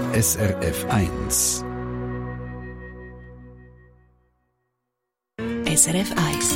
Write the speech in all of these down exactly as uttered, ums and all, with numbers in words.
S R F eins. S R F eins.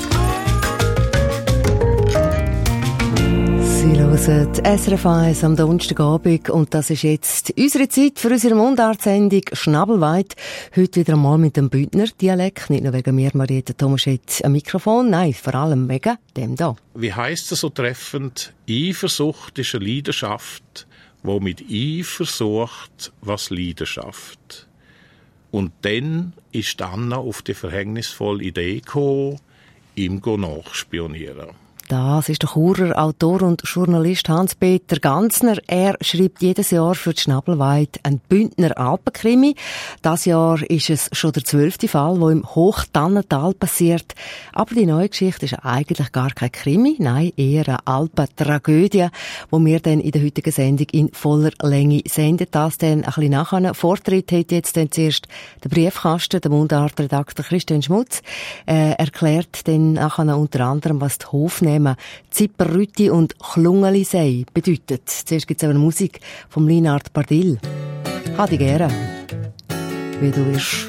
Sie hören S R F eins am Donnerstagabend und das ist jetzt unsere Zeit für unsere Mundartsendung «Schnabelweit». Heute wieder einmal mit dem Bündner Dialekt, nicht nur wegen mir, Marietta Thomaschett, am Mikrofon, nein, vor allem wegen dem da. Wie heisst es so treffend? Eifersucht ist eine Leidenschaft, wo mit Eifer sucht, was Leidenschaft. Und dann ist Anna auf die verhängnisvolle Idee gekommen, ihm nachspionieren. Das ist der Churer Autor und Journalist Hans-Peter Ganzner. Er schreibt jedes Jahr für die Schnabelweit einen Bündner Alpenkrimi. Das Jahr ist es schon der zwölfte Fall, der im Hochtannental passiert. Aber die neue Geschichte ist eigentlich gar kein Krimi, nein, eher eine Alpentragödie, die wir dann in der heutigen Sendung in voller Länge senden. Das dann ein bisschen nachher. Vortritt hat jetzt dann zuerst der Briefkasten, der Mundartredakteur Christian Schmutz. Äh, erklärt dann nachher unter anderem, was die Hofnehmen Zipperrütti und Klungelisei bedeutet. Zuerst gibt es aber Musik vom Linard Bardil. Ha dich gerne, wie du bist.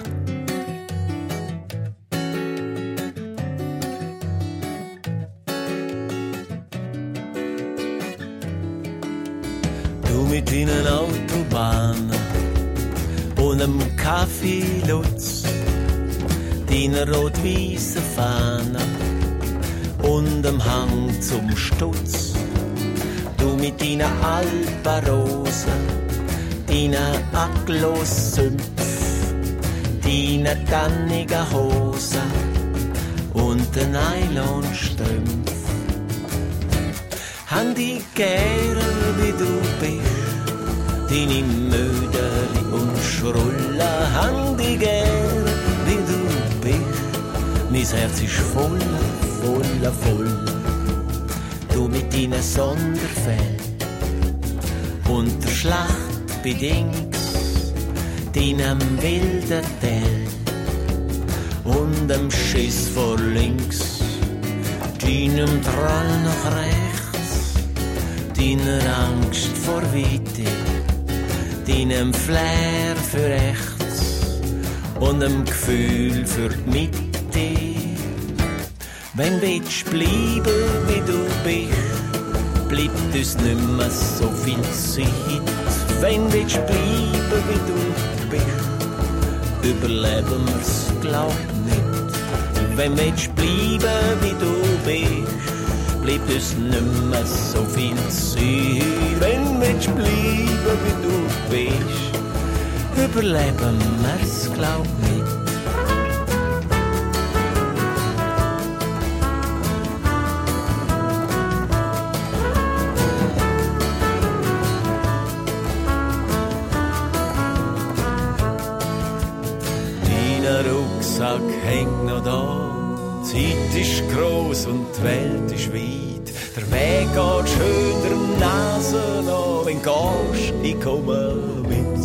Du mit deinen Autobahnen und einem Kaffee Lutz, deiner rot-weißen Fahne und am Hang zum Stutz. Du mit deiner Alpenrose, deiner Acklos-Sümpf, deiner tannigen Hose und den Nylonstrümpf. Han die gern, wie du bist, deine Möderli und Schrulle. Han die gern, wie du bist, mein Herz ist voller, voller, voller. Du mit deinen Sonderfällen und der Schlacht bei Dings, deinem wilden Tell und dem Schiss vor links, deinem Trall nach rechts, deiner Angst vor Weite, deinem Flair für rechts und dem Gefühl für die Mitte. Wenn willst bleiben, wie du bist, bleibt uns nicht mehr so viel Zeit. Wenn willst bleiben, wie du bist, überleben wir's, glaub nicht. Wenn willst bleiben, wie du bist, bleibt uns nicht mehr so viel Zeit. Wenn willst bleiben, wie du bist, überleben wir's, glaub nicht. Rucksack hängt noch da, die Zeit ist gross und die Welt ist weit. Der Weg geht schön der Nase an, wenn du gehst, ich komme mit.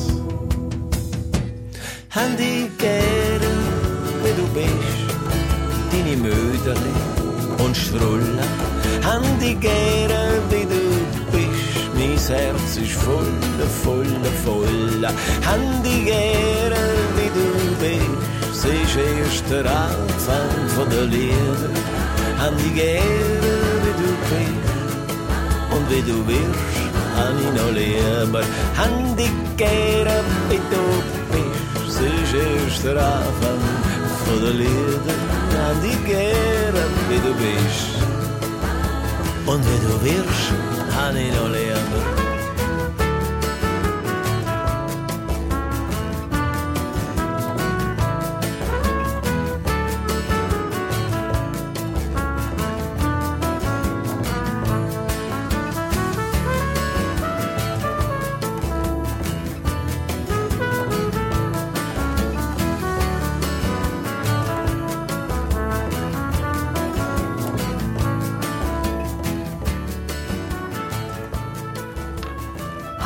Han dich gern, wie du bist, deine Möderli und Schrulle. Han dich gern, wie du bist, mein Herz ist voller, voller, voller. Han dich gern, wie du bist, es ist erst der Anfang von der Liebe. Han dich gerne, wie du bist, und wie du wirst, han ich noch lieber. Han dich gerne, wie du bist, es ist erst der Anfang von der Liebe. Han dich gerne, wie du bist, und wie du wirst, han ich noch lieber.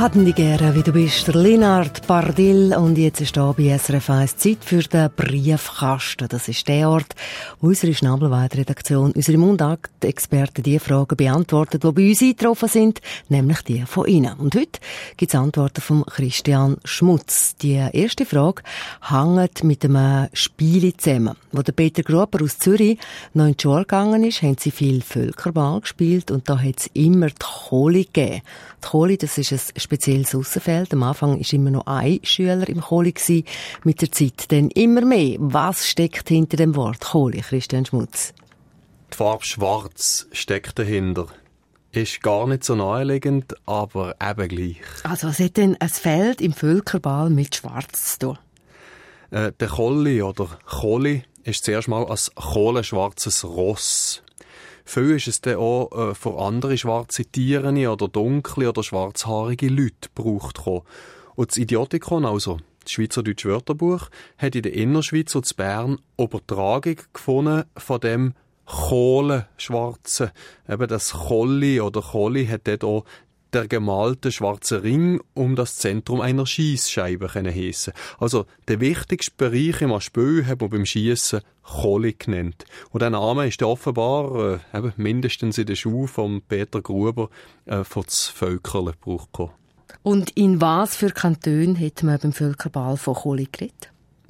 Hatten die gerne, wie du bist, der Linard Bardil. Und jetzt ist hier bei S R F eins Zeit für den Briefkasten. Das ist der Ort, wo unsere Schnabelweit-Redaktion, unsere Mundart-Experten die Fragen beantwortet, die bei uns eingetroffen sind, nämlich die von Ihnen. Und heute gibt es Antworten von Christian Schmutz. Die erste Frage hängt mit einem Spiel zusammen. Wo der Peter Gruber aus Zürich noch in die Schule gegangen ist, haben sie viel Völkerball gespielt und da hat es immer die Choli gegeben. Die Choli, das ist ein spezielles Aussenfeld. Am Anfang war immer noch ein Schüler im Choli gewesen. Mit der Zeit dann immer mehr. Was steckt hinter dem Wort Choli, Christian Schmutz? Die Farbe Schwarz steckt dahinter. Ist gar nicht so naheliegend, aber eben gleich. Also was hat denn ein Feld im Völkerball mit Schwarz zu tun? Äh, der Choli oder Choli ist zuerst mal ein kohlenschwarzes Ross. Viel ist es dann auch äh, für andere schwarze Tiere oder dunkle oder schwarzhaarige Leute gebraucht. Und das Idiotikon, also das Schweizerdeutsche Wörterbuch, hat in der Innerschweiz und in Bern Übertragung gefunden von dem Kohlenschwarzen. Eben das Cholli oder Choli hat dort auch der gemalte schwarze Ring um das Zentrum einer Schiessscheibe heissen. Also der wichtigste Bereich im Spiel hat man beim Schiessen Choli genannt. Und der Name ist offenbar äh, eben mindestens in der Schule von Peter Gruber äh, für das Völkerle gebraucht. Und in was für Kantonen hat man beim Völkerball von Choli geredet?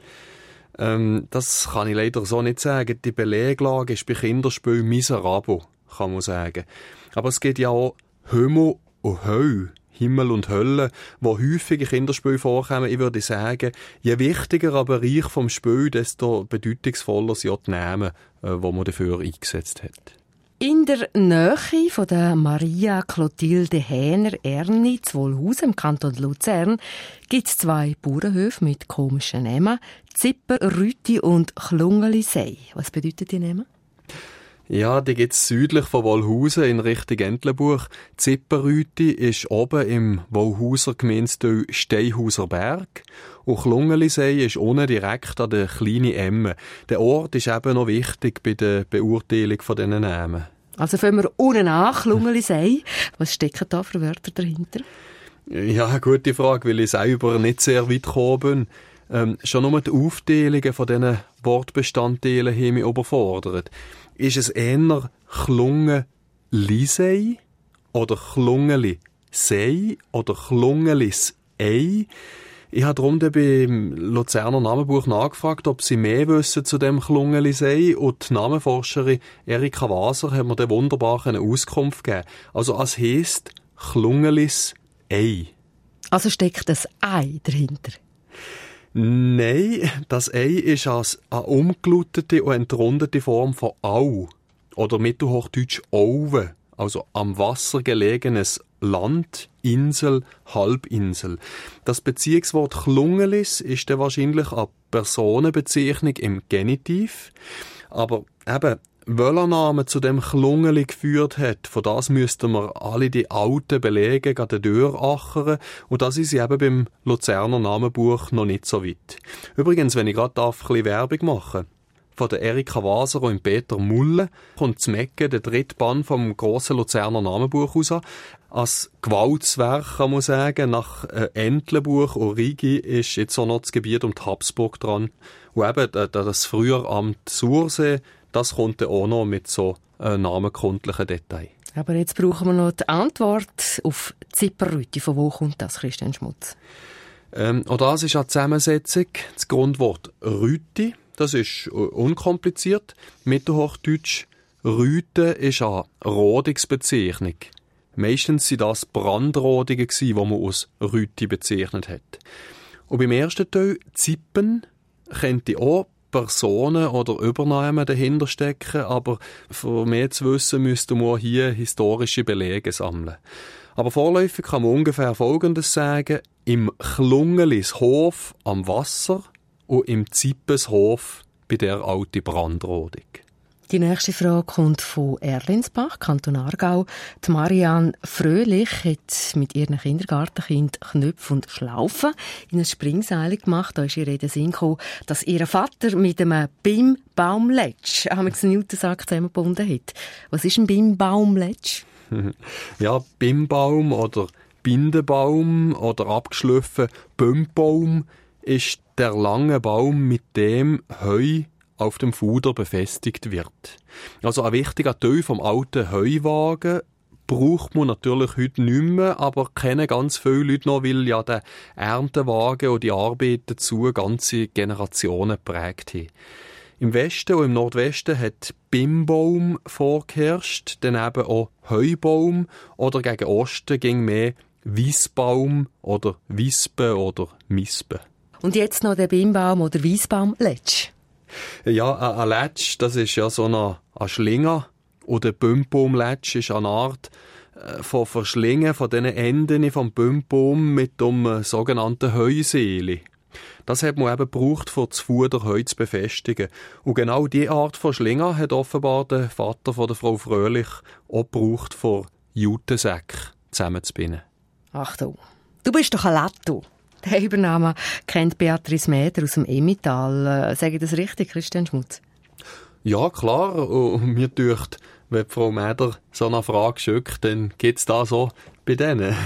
Ähm, das kann ich leider so nicht sagen. Die Beleglage ist bei Kinderspielen miserabel, kann man sagen. Aber es geht ja auch Hömo und Höll, Himmel und Hölle, wo häufig in Kinderspielen vorkommen. Ich würde sagen, je wichtiger ein Bereich vom Spiel, desto bedeutungsvoller sind auch die Namen, die man dafür eingesetzt hat. In der Nähe von der Maria Clotilde Hähner-Erni zu Wolhusen im Kanton Luzern gibt es zwei Bauernhöfe mit komischen Namen: Zipper, Rüti und Klungelisei. Was bedeutet die Namen? Ja, die gibt es südlich von Wolhusen in Richtung Entlebuch. Zipperrüti ist oben im Wolhuser Gemeindesteil Steinhauser Berg und Klungelisei ist unten direkt an der kleinen Emme. Der Ort ist eben noch wichtig bei der Beurteilung von diesen Namen. Also fangen wir unten an, Klungelisei. Was stecken da für Wörter dahinter? Ja, gute Frage, weil ich selber nicht sehr weit gekommen bin. Ähm, schon nur die Aufteilungen von diesen Wortbestandteilen haben mich überfordert. Ist es eher Klungelisei oder Klungelisei oder Klungelisei? Ich habe darum beim Luzerner Namenbuch nachgefragt, ob sie mehr wissen zu dem Klungelisei, und die Namenforscherin Erika Waser hat mir dann wunderbar eine Auskunft gegeben. Also es heisst Klungelisei. Also steckt das Ei dahinter? Nein, das Ei ist als eine umgelautete und entrundete Form von Au oder mittelhochdeutsch Auwe, also am Wasser gelegenes Land, Insel, Halbinsel. Das Beziehungswort Klungelis ist dann wahrscheinlich eine Personenbezeichnung im Genitiv, aber eben, welcher Name zu dem Klungeli geführt hat, von das müssten wir alle die alten Belege an der Tür achern, und das ist eben beim Luzerner Namenbuch noch nicht so weit. Übrigens, wenn ich gerade darf, ein bisschen Werbung machen. Von der Erika Waser und Peter Mulle kommt zu Mecke der dritte Band vom grossen Luzerner Namenbuch raus. Als Gewaltswerk, kann man sagen, nach äh, Entlebuch und Rigi ist jetzt auch noch das Gebiet um die Habsburg dran. Und eben das frühere Amt Sursee, das kommt dann auch noch mit so äh, namenkundlichen Details. Aber jetzt brauchen wir noch die Antwort auf Zipperrüti. Von wo kommt das, Christian Schmutz? Ähm, auch das ist eine Zusammensetzung. Das Grundwort Rüti, das ist unkompliziert. Mittelhochdeutsch Rüte ist eine Rodungsbezeichnung. Meistens waren das Brandrodungen, die man aus Rüti bezeichnet hat. Und beim ersten Teil, Zippen, könnte auch Personen oder Übernahmen dahinter stecken, aber für mehr zu wissen, müsste man hier historische Belege sammeln. Aber vorläufig kann man ungefähr Folgendes sagen: Im Klungelishof am Wasser und im Zippeshof bei der alten Brandrodung. Die nächste Frage kommt von Erlinsbach, Kanton Aargau. Die Marianne Fröhlich hat mit ihren Kindergartenkind Knöpfe und Schlaufen in ein Springseil gemacht. Da ist ihr in den Sinn gekommen, dass ihr Vater mit einem Bim-Baum-Letsch einen Newtonsack zusammengebunden hat. Was ist ein Bim-Baum-Letsch? Ja, Bimbaum oder Bindebaum oder abgeschliffen Bömmbaum ist der lange Baum, mit dem Heu auf dem Fuder befestigt wird. Also ein wichtiger Teil vom alten Heuwagen braucht man natürlich heute nicht mehr, aber kennen ganz viele Leute noch, weil ja der Erntewagen und die Arbeit dazu ganze Generationen geprägt haben. Im Westen und im Nordwesten hat Bimbaum vorgeherrscht, dann eben auch Heubaum oder gegen Osten ging mehr Weissbaum oder Wispe oder Mispe. Und jetzt noch der Bimbaum oder Weissbaum-Letsch. Ja, ein Letsch, das ist ja so eine, eine Schlinge. Und der Bömmbaum-Letsch ist eine Art äh, von Verschlingen von diesen Enden vom Bömmbaum mit dem äh, sogenannten Heuseele. Das hat man eben gebraucht, um das Fuder Heu zu befestigen. Und genau diese Art von Schlinge hat offenbar der Vater von der Frau Fröhlich auch gebraucht, um Jutesäcke zusammenzubinden. Achtung, du bist doch ein Latto. Den Übernamen kennt Beatrice Mäder aus dem Emmental. Äh, sage ich das richtig, Christian Schmutz? Ja, klar. Und mir dünkt, wenn Frau Mäder so eine Frage schickt, dann gibt es da so bei denen.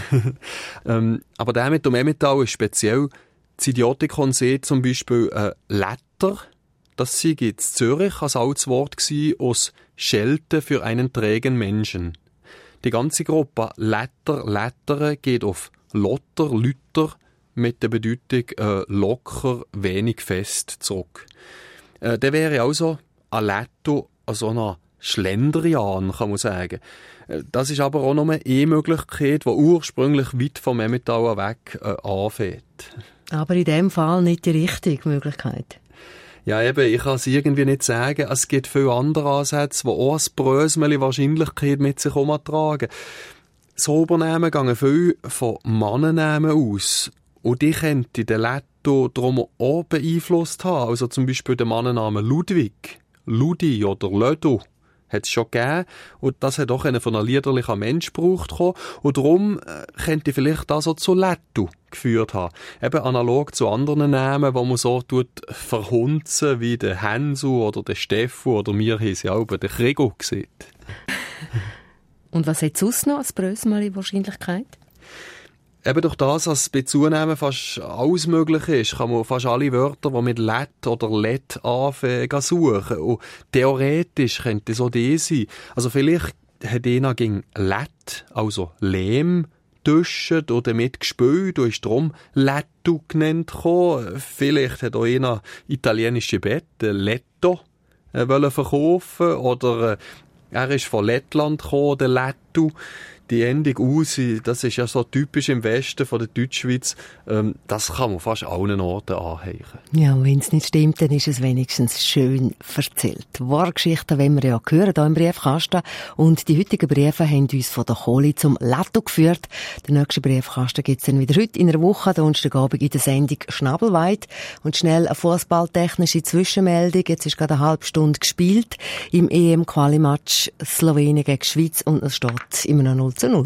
ähm, aber der mit dem Emmental ist speziell. Das Idiotikon sieht zum Beispiel äh, Letter. Das sei in Zürich als altes Wort gewesen, aus Schelte für einen trägen Menschen. Die ganze Gruppe Letter, Lettere geht auf Lotter, Lüter mit der Bedeutung äh, locker, wenig fest zurück. Äh, der wäre also ein Letto, so ein Schlendrian, kann man sagen. Das ist aber auch noch eine Möglichkeit, die ursprünglich weit vom Emmental weg äh, anfängt. Aber in dem Fall nicht die richtige Möglichkeit. Ja, eben, ich kann es irgendwie nicht sagen. Es gibt viele andere Ansätze, die auch ein Brösmeli Wahrscheinlichkeit mit sich herumtragen. So Übernehmen gehen viel von Mannennamen aus. Und die könnte der Letto darum auch beeinflusst haben. Also zum Beispiel der Mannenname Ludwig, Ludi oder Lödo hat es schon gegeben. Und das hat auch einen von einem liederlichen Mensch gebraucht. Und darum äh, könnte vielleicht das auch zu Letto geführt haben. Eben analog zu anderen Namen, die man so tut, verhunzen, wie der Hensu oder der Steffu oder mir hieß ja auch der Krigo gesehen. Und was hat sonst noch als Brösmeli Wahrscheinlichkeit? Eben durch das, dass bei Zunehmen fast alles möglich ist, kann man fast alle Wörter, die mit Let oder Let anfangen, suchen. Und theoretisch könnte so die sein. Also vielleicht hat einer gegen Let, also Lehm, duschen oder damit gespült und ist darum Letto genannt gekommen. Vielleicht hat auch einer italienische Bette, Letto, äh, wollen verkaufen oder äh, er ist von Lettland gekommen, der Letto. Die Endung aus, das ist ja so typisch im Westen von der Deutschschweiz, ähm, das kann man fast allen Orten anhängen. Ja, wenn es nicht stimmt, dann ist es wenigstens schön erzählt. Wahrgeschichten wollen wir ja hören hier im Briefkasten. Und die heutigen Briefe haben uns von der Kohle zum Letto geführt. Den nächsten Briefkasten gibt es dann wieder heute in einer Woche, Donnerstagabend in der Sendung Schnabelweit. Und schnell eine fußballtechnische Zwischenmeldung. Jetzt ist gerade eine halbe Stunde gespielt im E M-Quali-Match Slowenien gegen Schweiz und es steht immer noch null zu null.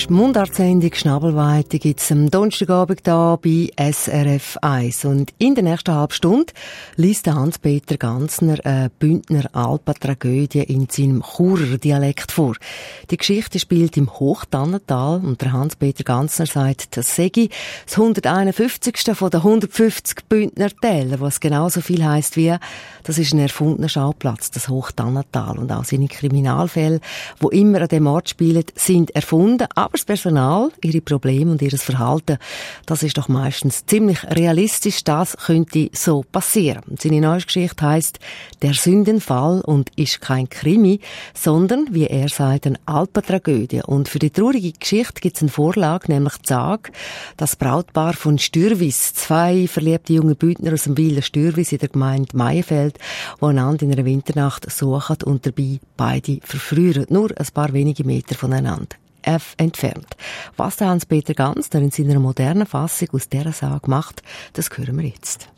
ist die Mundartsendung Schnabelweite, die gibt es am Donnerstagabend hier bei S R F eins. Und in der nächsten halben Stunde liest Hans-Peter Ganzner eine Bündner Alpentragödie in seinem Churer Dialekt vor. Die Geschichte spielt im Hochtannental und der Hans-Peter Ganzner sagt, das sei das hunderteinundfünfzigste von den hundertfünfzig Bündner Täler, was genauso viel heisst wie, das ist ein erfundener Schauplatz, das Hochtannental. Und auch seine Kriminalfälle, die immer an dem Ort spielen, sind erfunden, aber das Personal, ihre Probleme und ihr Verhalten, das ist doch meistens ziemlich realistisch, das könnte so passieren. Und seine neue Geschichte heisst «Der Sündenfall» und ist kein Krimi, sondern, wie er sagt, eine Alpentragödie. Und für die traurige Geschichte gibt es eine Vorlage, nämlich die Sage, das Brautpaar von Stürvis, zwei verliebte junge Bündner aus dem Wieler Stürvis in der Gemeinde Meienfeld, die einander in einer Winternacht suchen und dabei beide verfrieren, nur ein paar wenige Meter voneinander entfernt. Was der Hans-Peter Ganzner in seiner modernen Fassung aus dieser Sage macht, das hören wir jetzt.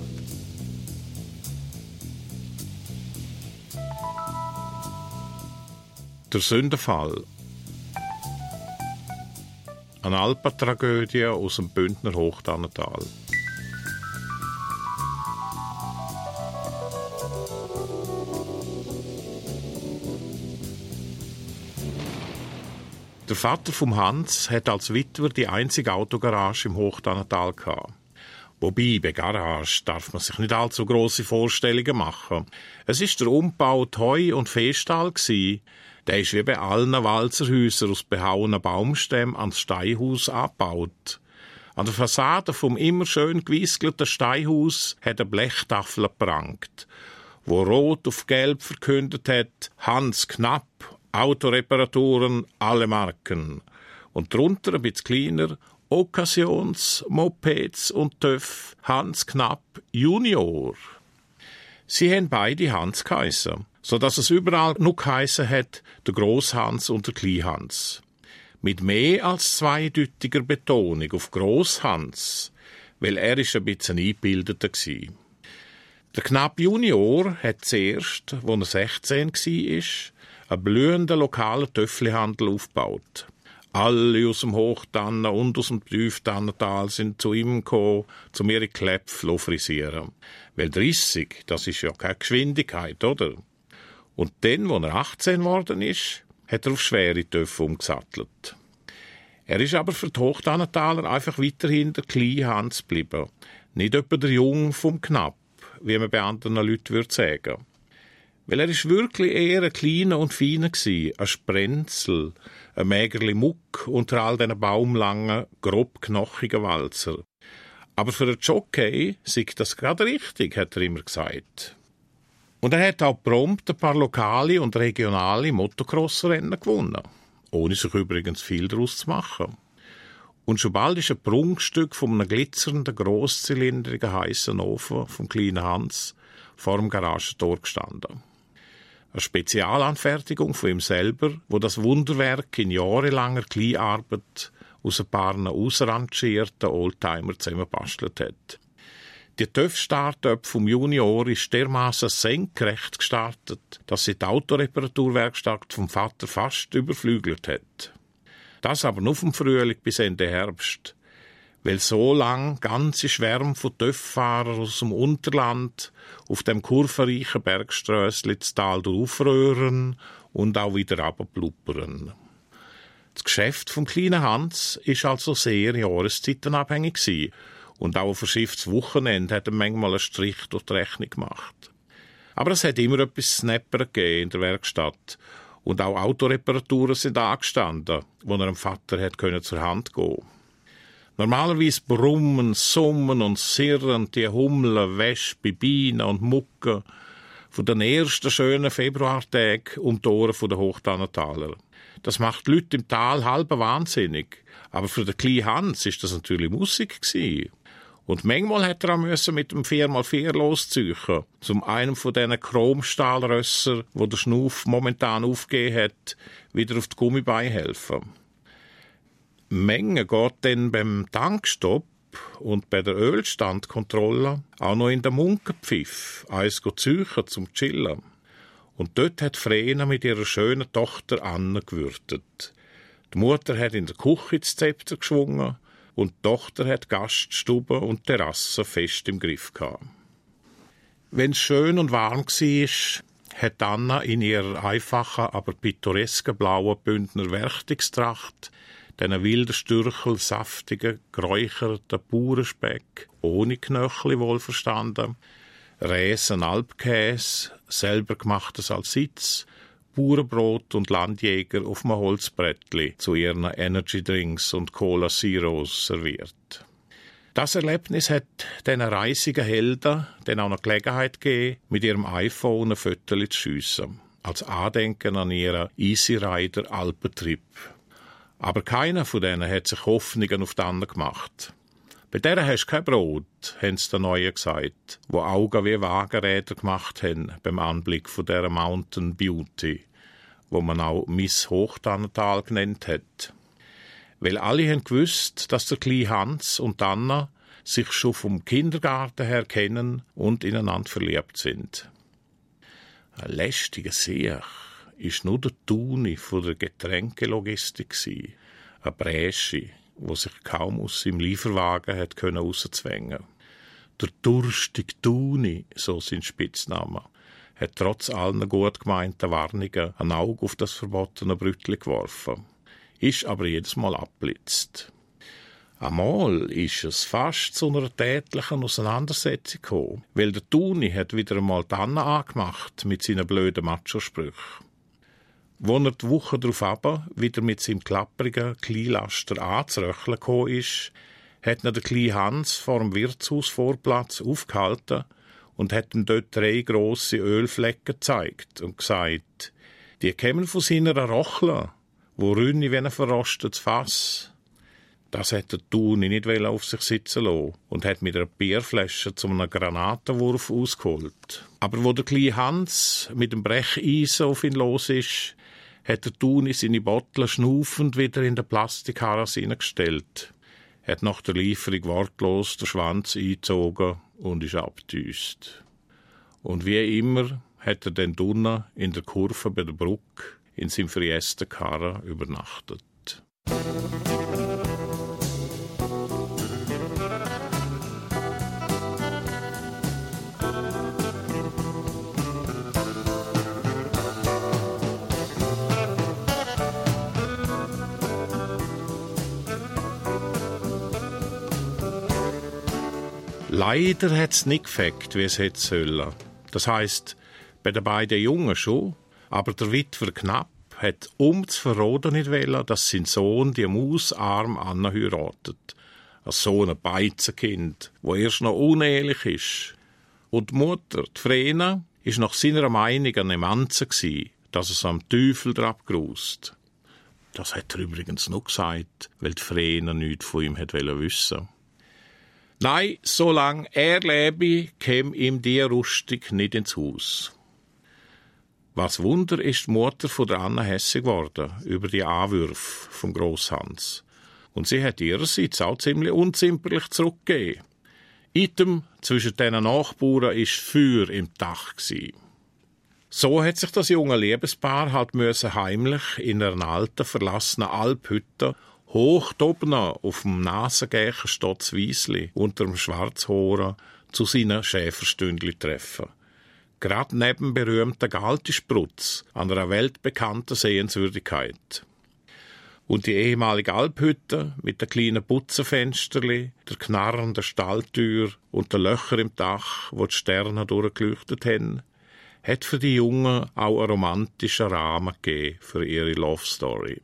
Der Sündenfall. Eine Alpentragödie aus dem Bündner Hochtannental. Der Vater vom Hans hat als Witwer die einzige Autogarage im Hochtannental gehabt. Wobei, bei Garage darf man sich nicht allzu grosse Vorstellungen machen. Es ist der Umbau Heu- und Viehstall gsi. Der ist wie bei allen Walzerhäusern aus behauenen Baumstämmen ans Steinhaus angebaut. An der Fassade vom immer schön gewiesgelten Steinhaus hat eine Blechtafel geprangt, wo rot auf gelb verkündet hat, Hans Knapp, Autoreparaturen, alle Marken. Und drunter ein bisschen kleiner, Occasions, Mopeds und TÜV, Hans Knapp Junior. Sie haben beide Hans geheissen, so dass es überall nur geheissen hat, der Grosshans und der Kleinhans. Mit mehr als zweideutiger Betonung auf Grosshans, weil er ist ein bisschen eingebildeter gsi. Der Knapp Junior hat zuerst, als er sechzehn war, einen blühenden lokalen Töfflihandel aufgebaut. Alle aus dem Hochtannen und aus dem Tieftannental sind zu ihm gekommen, um ihre Kläpfe frisieren. Weil dreissig, das ist ja keine Geschwindigkeit, oder? Und dann, als er achtzehn geworden ist, hat er auf schwere Töpfe umgesattelt. Er ist aber für die Hochtannentaler einfach weiterhin der kleine Hans geblieben. Nicht etwa der Jung vom Knapp, wie man bei anderen Leuten würde sagen. Weil er ist wirklich eher ein kleiner und feiner gsi, ein Sprenzel, ein Mägerli Muck unter all diesen baumlangen, grob knochigen Walzer. Aber für einen Jockey sei das gerade richtig, hat er immer gesagt. Und er hat auch prompt ein paar lokale und regionale Motocross-Rennen gewonnen, ohne sich übrigens viel daraus zu machen. Und schon bald ist ein Prunkstück von einem glitzernden, grosszylindrigen heissen Ofen vom kleinen Hans vor dem Garagentor gestanden. Eine Spezialanfertigung von ihm selber, wo das Wunderwerk in jahrelanger Kleinarbeit aus ein paar ausrangierten Oldtimer zusammengebastelt hat. Die TÜV-Startup vom Junior ist dermaßen senkrecht gestartet, dass sie die Autoreparaturwerkstatt vom Vater fast überflügelt hat. Das aber nur vom Frühling bis Ende Herbst, weil so lang ganze Schwärme von TÜV-Fahrern aus dem Unterland auf dem kurvenreichen Bergströssli das Tal durchröhren und auch wieder runterblubbern. Das Geschäft vom kleinen Hans ist also sehr jahreszeitenabhängig gewesen, und auch ein verschifftes Wochenende hat er manchmal einen Strich durch die Rechnung gemacht. Aber es hat immer etwas zu Snappern gegeben in der Werkstatt, und auch Autoreparaturen sind angestanden, wo er dem Vater hat können zur Hand gehen. Normalerweise brummen, summen und sirren die Hummeln, Wespen, Bienen und Mucken von den ersten schönen Februartagen um die Ohren der Hochtannentaler. Das macht die Leute im Tal halb wahnsinnig. Aber für den kleinen Hans ist das natürlich Musik gewesen. Und manchmal hat er auch müssen mit dem vier mal vier losziehen, zum einem von diesen Chromstahlrösser, wo der Schnuff momentan aufgegeben hat, wieder auf die Gummibeine helfen. Menge geht dann beim Tankstopp und bei der Ölstandkontrolle auch noch in den Munkenpfiff, eins ziehen zum Chillen. Und dort hat Vrena mit ihrer schönen Tochter Anne gewürtet. Die Mutter hat in der Küche das Zepter geschwungen und die Tochter hat Gaststube und Terrasse fest im Griff gehabt. Wenn es schön und warm war, hat Anna in ihrer einfachen, aber pittoresken blauen Bündner Werchtungstracht diesen wilden Stürchel, saftigen, geräucherten Bauernspeck, ohne Knöchli wohlverstanden, Räsen Alpkäse, selber gemachtes als Sitz, Bauernbrot und Landjäger auf einem Holzbrettli zu ihren Energy-Drinks und Cola Zeros serviert. Das Erlebnis hat diesen reisigen Helden dann auch noch Gelegenheit gegeben, mit ihrem iPhone ein Foto zu schiessen, als Andenken an ihren Easy Rider Alpentrip. Aber keiner von denen hat sich Hoffnungen auf den anderen gemacht. Bei der hast du kein Brot, haben sie den Neuen gesagt, wo Augen wie Wagenräder gemacht haben beim Anblick von dieser Mountain Beauty, wo man auch Miss Hochtannental genannt hat. Weil alle haben gewusst, dass der kleine Hans und Anna sich schon vom Kindergarten her kennen und ineinander verliebt sind. Ein lästiger Sieg ist nur der Tuni von der Getränkelogistik gsi, ein Bräschi, wo sich kaum aus seinem Lieferwagen hat können rauszwängen. Der durstige Tuni, so sein Spitzname, hat trotz allen gut gemeinten Warnungen ein Auge auf das verbotene Brütli geworfen, ist aber jedes Mal abblitzt. Einmal ist es fast zu einer tätlichen Auseinandersetzung gekommen, weil der Tuni hat wieder einmal die Anna angemacht mit seinen blöden Macho-Sprüchen. Wo er die Woche darauf aber wieder mit seinem klapprigen Kleinlaster anzuröcheln gekommen ist, hat ihn der kleine Hans vor dem Wirtshausvorplatz aufgehalten und hat ihm dort drei grosse Ölflecken gezeigt und gesagt, die kämen von seiner Rochle, wo rünni wie ein verrostetes Fass. Das hat der Tuni nicht auf sich sitzen lassen und hat mit einer Bierflasche zu einem Granatenwurf ausgeholt. Aber wo der kleine Hans mit dem Brecheisen auf ihn los ist, hat der Tuni seine Bottle schnaufend wieder in den Plastikharras hineingestellt, hat nach der Lieferung wortlos den Schwanz eingezogen und ist abgedüst. Und wie immer hat er dann drinnen in der Kurve bei der Brücke in seinem verjästen Karren übernachtet. Leider hat es nicht gefällt, wie es hätte sollen. Das heisst, bei den beiden Jungen schon, aber der Witwer Knapp hat um zu verroden nicht wollen, dass sein Sohn die Mausarm Anna heiratet. Ein so ein Beizenkind, wo erst noch unehelich ist. Und die Mutter, die Vrena, ist nach seiner Meinung eine Emanze gsi, dass es am Teufel drauf grust. Das hat er übrigens noch gesagt, weil die Vrena nichts von ihm hat wissen. Nein, solange er lebe, käme ihm die Rüstung nicht ins Haus. Was Wunder ist die Mutter von der Anna hässig geworden über die Anwürfe vom Grosshans. Und sie hat ihrerseits auch ziemlich unzimperlich zurückgegeben. Item zwischen diesen Nachbarn ist Feuer im Dach gsi. So hat sich das junge Liebespaar halt müssen heimlich in einer alten, verlassenen Alphütte hoch oben auf dem Nasengächen Stotzwiesli unter dem Schwarzhoren zu seinen Schäferstündli treffen. Gerade neben berühmten Galtisprutz, an einer weltbekannten Sehenswürdigkeit. Und die ehemalige Alphütte mit den kleinen Putzenfensterli, der knarrenden Stalltür und den Löchern im Dach, wo die Sterne durchgeleuchtet haben, hat für die Jungen auch einen romantischen Rahmen gegeben für ihre Love Story.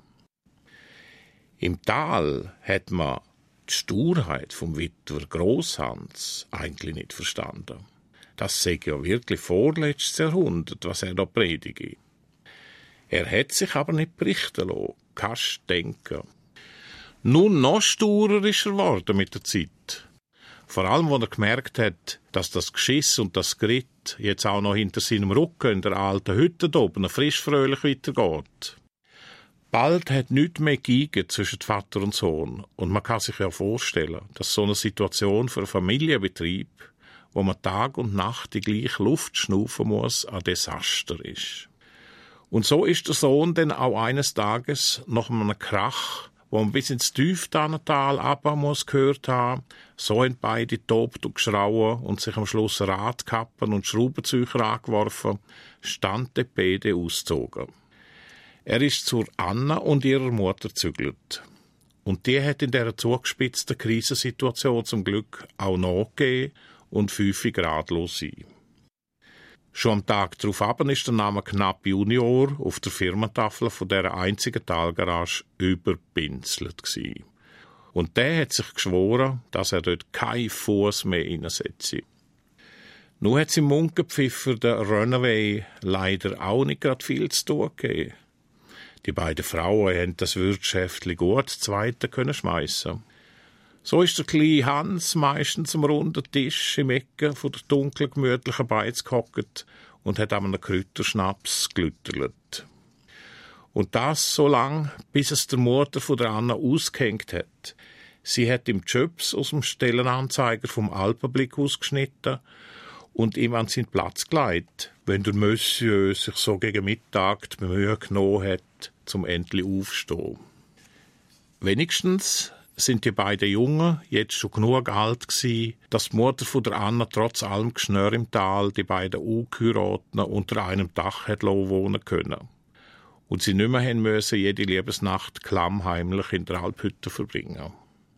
Im Tal hat man die Sturheit vom Witwer Grosshans eigentlich nicht verstanden. Das sei ja wirklich vorletztes Jahrhundert, was er da predige. Er hat sich aber nicht berichten lassen, kannst du denken. Nun noch sturer ist er geworden mit der Zeit. Vor allem, als er gemerkt hat, dass das Geschiss und das Geritt jetzt auch noch hinter seinem Rücken in der alten Hütte da oben frisch fröhlich weitergeht. Bald hat nichts mehr gegeben zwischen Vater und Sohn. Und man kann sich ja vorstellen, dass so eine Situation für einen Familienbetrieb, wo man Tag und Nacht die gleiche Luft schnaufen muss, ein Desaster ist. Und so ist der Sohn dann auch eines Tages nach einem Krach, wo man bis ins Tieftanental runter muss gehört haben, so haben beide tobt und geschrauen und sich am Schluss Radkappen und Schraubenzücher angeworfen, stand der beide ausgezogen. Er ist zur Anna und ihrer Mutter gezügelt. Und die hat in dieser zugespitzten Krisensituation zum Glück auch nachgegeben und fünf Grad los sein. Schon am Tag darauf ist der Name Knapp Junior auf der Firmentafel von dieser einzigen Talgarage überpinselt gsi. Und der hat sich geschworen, dass er dort keinen Fuß mehr reinsetze. Nun hat es im Munkepfiffer der Runaway leider auch nicht gerade viel zu tun gegeben. Die beiden Frauen haben das Wirtschäftli gut das Zweite können schmeissen. So ist der kleine Hans meistens am runden Tisch im Ecke von der dunklen, gemütlichen Beiz gehockt und hat an einem Kräuterschnaps gelütterlet. Und das so lang, bis es der Mutter von der Anna ausgehängt hat. Sie hat ihm Jobs aus dem Stellenanzeiger vom Alpenblick ausgeschnitten und ihm an seinen Platz gelegt, wenn der Monsieur sich so gegen Mittag die Mühe genommen hat, zum endlich aufstehen. Wenigstens sind die beiden Jungen jetzt schon genug alt gsi, dass die Mutter von der Anna trotz allem Geschnör im Tal die beiden Ungeheirateten unter einem Dach hat wohnen können. Und sie nicht mehr haben müssen jede Liebesnacht klammheimlich in der Alphütte verbringen.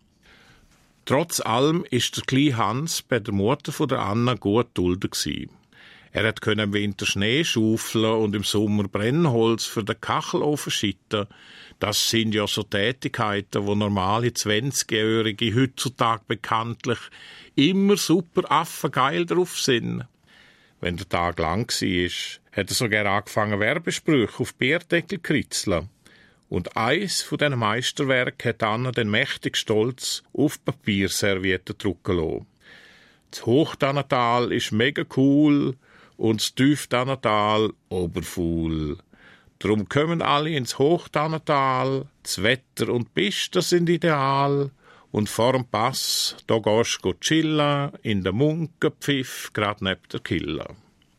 Trotz allem ist der kleine Hans bei der Mutter von der Anna gut dulden gsi. Er hat können im Winter Schnee schaufeln und im Sommer Brennholz für den Kachelofen schitten. Das sind ja so Tätigkeiten, wo normale zwanzigjährige heutzutage bekanntlich immer super affengeil drauf sind. Wenn der Tag lang war, hat er sogar angefangen, Werbesprüche auf Bierdeckel zu kritzeln. Und eins von diesen Meisterwerken hat Anna den mächtig stolz auf Papierservietten drucken lassen. Das Hochtanental ist mega cool und das Tieftanental oberfuhl. Drum kommen alle ins Hochtanental, das Wetter und die Pisten sind ideal und vor dem Pass, da gehst du chillen, in der Munkepfiff, grad neben der Kille.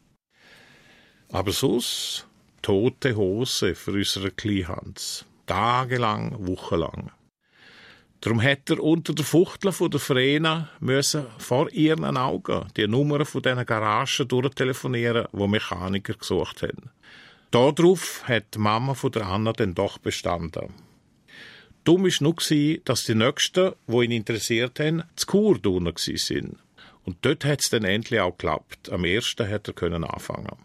Aber sonst tote Hose für unseren kleinen Hans. Tagelang, wochenlang. Darum hätte er unter der Fuchtel von der Vrena müssen vor ihren Augen die Nummern von diesen Garagen durchtelefonieren, wo Mechaniker gesucht haben. Darauf hat die Mama von der Anna dann doch bestanden. Dumm war nur, dass die Nächsten, die ihn interessiert haben, zu Chur drinnen waren. Und dort hat es dann endlich auch geklappt. Am ersten hat er anfangen.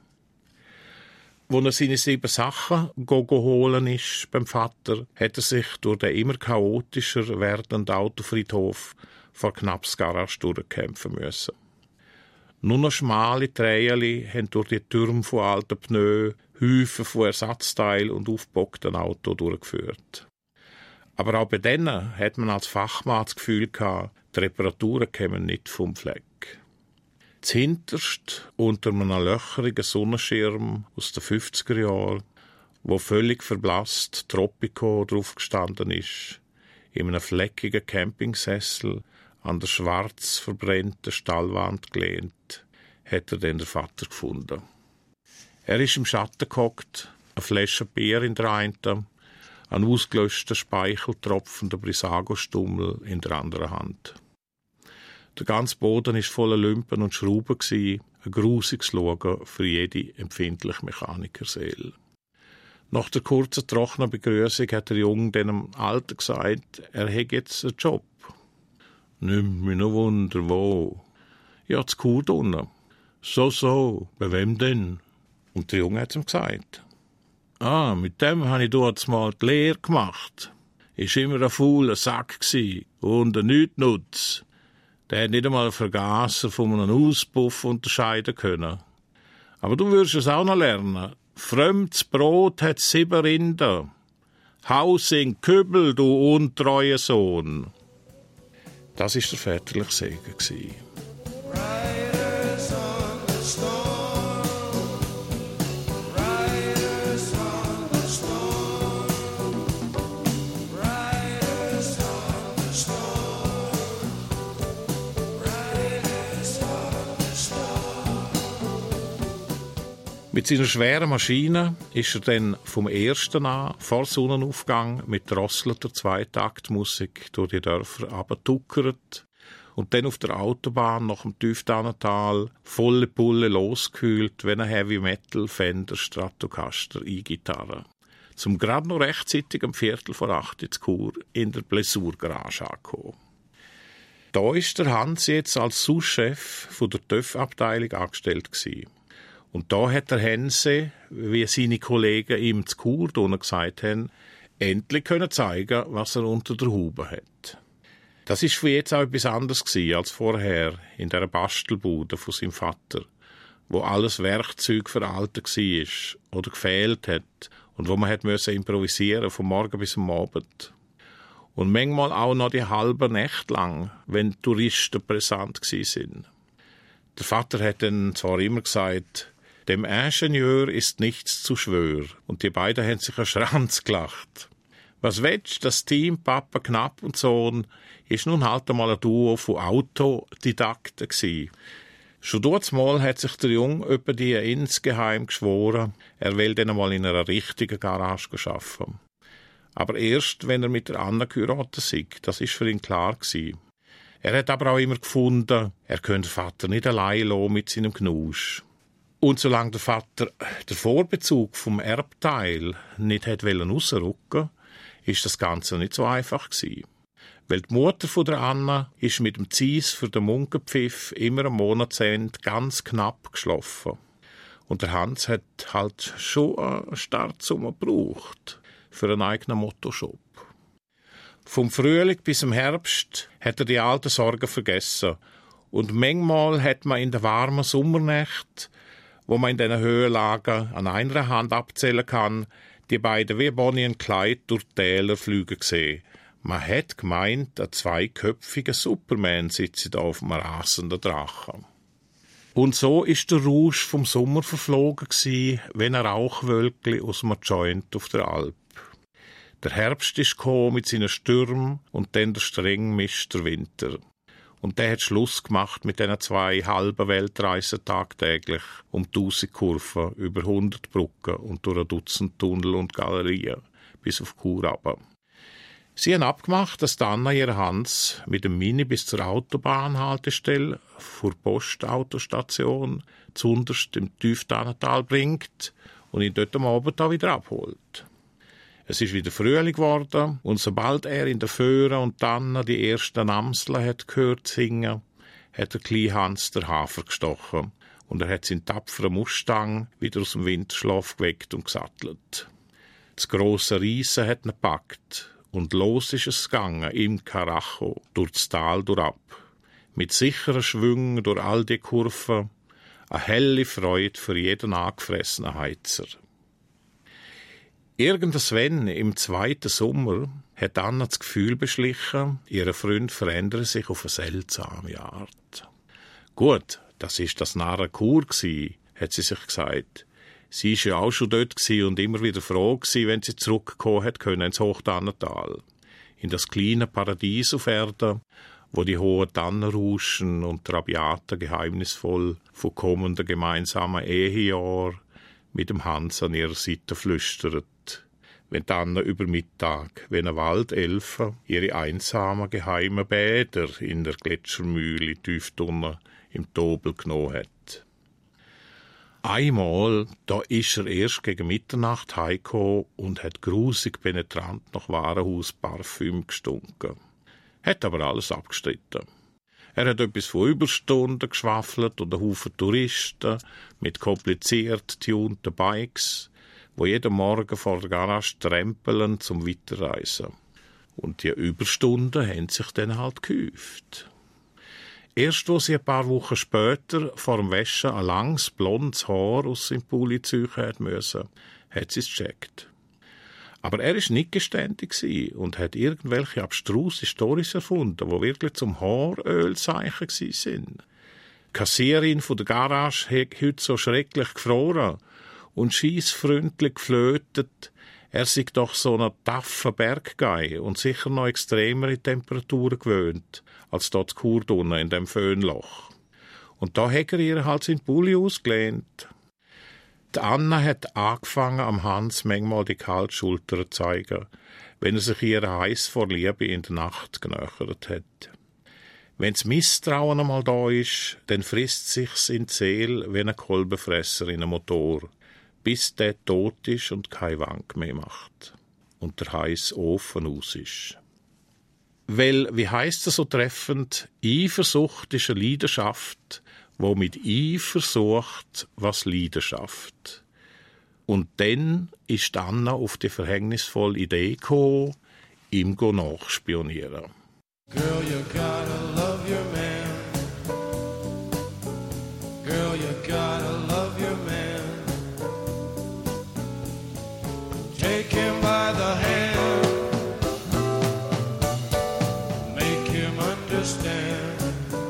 Als er seine sieben Sachen go go holen ist beim Vater, hat er sich durch den immer chaotischer werdenden Autofriedhof vor Knapps Garage durchkämpfen müssen. Nur noch schmale Trägeli haben durch die Türme von alten Pneu, Häufen von Ersatzteilen und aufgebockten Autos durchgeführt. Aber auch bei denen hat man als Fachmann das Gefühl gehabt, die Reparaturen kämen nicht vom Fleck. Zuhinterst unter einem löcherigen Sonnenschirm aus den fünfziger Jahren, wo völlig verblasst Tropico drauf gestanden ist, in einem fleckigen Campingsessel an der schwarz verbrennten Stallwand gelehnt, hat er den der Vater gefunden. Er ist im Schatten gehockt, eine Flasche Bier in der einen, ein ausgelöschter Speicheltropfen der Brisago-Stummel in der anderen Hand. Der ganze Boden war voller Lümpen und Schrauben, ein grusiges Schauen für jede empfindliche Mechanikerseele. Nach der kurzen, trockenen Begrüßung hat der Junge dem Alten gesagt, er hätte jetzt einen Job. Nimmt mich noch Wunder, wo? Ja, zu Chur drinnen. So, so, bei wem denn? Und der Junge hat ihm gesagt. Ah, mit dem habe ich dort mal die Lehre gemacht. Ist immer ein fauler Sack gsi und ein Nichtnutz. Der hat nicht einmal einen Vergaser von einem Auspuff unterscheiden können. Aber du wirst es auch noch lernen. Fremdes Brot hat sieben Rinder. Haus in Kübel, du untreuer Sohn. Das war der väterliche Segen. Mit seiner schweren Maschine ist er dann vom ersten an, vor Sonnenaufgang, mit drosselter Zweitaktmusik durch die Dörfer abgetuckert und dann auf der Autobahn nach dem Tieftanental volle Pulle losgekühlt, wenn ein Heavy Metal Fender Stratocaster E-Gitarre. Zum gerade noch rechtzeitig am Viertel vor acht in Chur in der Blessur-Garage angekommen. Da ist der Hans jetzt als Sous-Chef von der T Ö F-Abteilung angestellt gewesen. Und da hat der Hense, wie seine Kollegen ihm zu Chur gesagt haben, endlich können zeigen, was er unter der Haube hat. Das ist für jetzt auch etwas anderes gewesen als vorher in der Bastelbude von seinem Vater, wo alles Werkzeug veraltet war oder gefehlt hat und wo man hat müssen improvisieren vom Morgen bis am Abend. Und manchmal auch noch die halbe Nacht lang, wenn Touristen präsent waren. Der Vater hat dann zwar immer gesagt, dem Ingenieur ist nichts zu schwör. Und die beiden haben sich einen Schranz gelacht. Was willst, das Team Papa Knapp und Sohn ist nun halt einmal ein Duo von Autodidakten gsi. Schon dortmal hat sich der Junge öppe die insgeheim geschworen, er will dann einmal in einer richtigen Garage arbeiten. Aber erst, wenn er mit der Anna geheiratet sei, das ist für ihn klar gsi. Er hat aber auch immer gefunden, er könnte den Vater nicht allein lassen mit seinem Gnusch. Und solange der Vater den Vorbezug vom Erbteil nicht hat rausrücken, ist das Ganze nicht so einfach gewesen. Weil die Mutter von der Anna ist mit dem Zies für den Munkenpfiff immer am Monatsende ganz knapp geschlafen. Und der Hans hat halt schon eine Startsumme gebraucht für einen eigenen Mottoshop. Vom Frühling bis zum Herbst hat er die alten Sorgen vergessen. Und manchmal hat man in der warmen Sommernacht, wo man in diesen Höhenlagen an einer Hand abzählen kann, die beiden wie Bonnie und Clyde durch die Täler fliegen gesehen. Man hat gemeint, ein zweiköpfiger Superman sitzt da auf einem rasenden Drachen. Und so ist der Rausch vom Sommer verflogen gsi, wie ein Rauchwölkli aus einem Joint auf der Alp. Der Herbst ist gekommen mit seinen Stürmen und dann der streng mischte Winter. Und der hat Schluss gemacht mit diesen zwei halben Weltreisen tagtäglich um tausend Kurven, über hundert Brücken und durch ein Dutzend Tunnel und Galerien bis auf Chur runter. Sie haben abgemacht, dass Anna ihre Hans mit dem Mini bis zur Autobahnhaltestelle vor der Postautostation zunderst im Tieftanental bringt und ihn dort am Abend auch wieder abholt. Es ist wieder Frühling geworden und sobald er in der Föhre und Anna die ersten Amsler hat gehört singen, hat der kleine Hans der Hafer gestochen und er hat seinen tapferen Mustang wieder aus dem Winterschlaf geweckt und gesattelt. Das grosse Riesen hat ihn gepackt und los ist es gegangen im Karacho durch das Tal durchab. Mit sicheren Schwüngen durch all die Kurven, eine helle Freude für jeden angefressenen Heizer. Irgendwann im zweiten Sommer hat Anna das Gefühl beschlichen, ihre Freund verändere sich auf eine seltsame Art. Gut, das ist das Narre Chur gsi, hat sie sich gesagt. Sie ist ja auch schon dort gsi und immer wieder froh gsi, wenn sie zurückkommen hat können ins Hochtannental. In das kleine Paradies auf Erden, wo die hohen Tannen rauschen und die Rabiaten geheimnisvoll von kommenden gemeinsamen Ehejahren mit dem Hans an ihrer Seite flüstert, wenn dann über Mittag, wenn eine Waldelfe ihre einsamen geheimen Bäder in der Gletschermühle tief drinnen im Tobel genommen hat. Einmal, da ist er erst gegen Mitternacht heimgekommen und hat grusig penetrant nach Warenhausparfüm gestunken. Hat aber alles abgestritten. Er hat etwas von Überstunden geschwafelt und einen Haufen Touristen mit kompliziert tunten Bikes, wo jeden Morgen vor der Garage trempeln zum Weiterreisen. Und die Überstunden haben sich dann halt gehäuft. Erst als sie ein paar Wochen später vor dem Waschen ein langes, blondes Haar aus seinem Pulli ziehen hat müssen, hat sie es gecheckt. Aber er war nicht geständig und hat irgendwelche abstruse Storys erfunden, die wirklich zum Haarölzeichen waren. Die Kassierin von der Garage hat heute so schrecklich gefroren und scheissfreundlich geflötet, er sei doch so ein taffer Berggei und sicher noch extremere Temperaturen gewöhnt, als dort Chur unten in dem Föhnloch. Und da hat er ihr halt seinen Pulli ausgelehnt. Die Anna hat angefangen, am Hans manchmal die kalte Schulter zu zeigen, wenn er sich ihrer heiß vor Liebe in der Nacht genähert hat. Wenn das Misstrauen einmal da ist, dann frisst sich's in die Seele wie ein Kolbenfresser in einem Motor, bis der tot ist und keine Wank mehr macht und der heiße Ofen aus ist. Weil, wie heisst es so treffend, Eifersucht ist eine Leidenschaft, wo mit Eifer sucht, was Leidenschaft. Und dann ist Anna auf die verhängnisvolle Idee gekommen, ihm nachspionieren. Girl, you gotta love your man. Girl, you gotta love your man. Take him by the hand. Make him understand.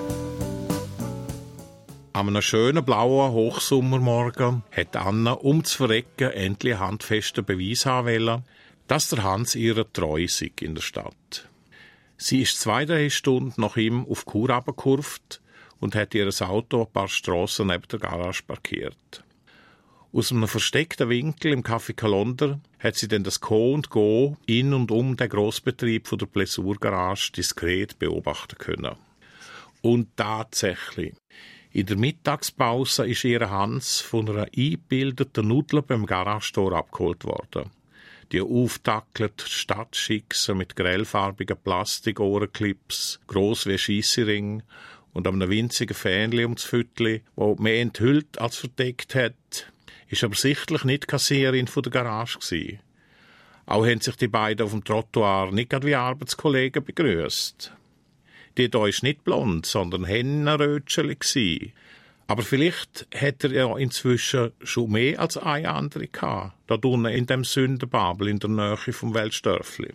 An einem schönen blauen Hochsommermorgen hat Anna, um zu verrecken, endlich einen handfesten Beweis haben wollen, dass der Hans ihrer treu sei in der Stadt. Sie ist zwei, drei Stunden nach ihm auf Chur runtergekurvt und hat ihr Auto ein paar Strassen neben der Garage parkiert. Aus einem versteckten Winkel im Café Kalonder hat sie dann das Go und Go in und um den Grossbetrieb von der Blessurgarage diskret beobachten können. Und tatsächlich, in der Mittagspause ist ihr Hans von einer eingebildeten Nudel beim Garagentor abgeholt worden. Die auftackelt Stadtschickser mit grellfarbigen Plastikohrenclips, gross wie Scheissering und einem winzigen Fähnchen ums Füttli, wo mehr enthüllt als verdeckt hat, ist aber sichtlich nicht Kassiererin von der Garage gewesen. Auch haben sich die beiden auf dem Trottoir nicht gerade wie Arbeitskollegen begrüßt. Die da ist nicht blond, sondern Hennenrötscheli gsi. Aber vielleicht hat er ja inzwischen schon mehr als eine andere gehabt, da unten in dem Sündenbabel in der Nähe vom Weltstörfli.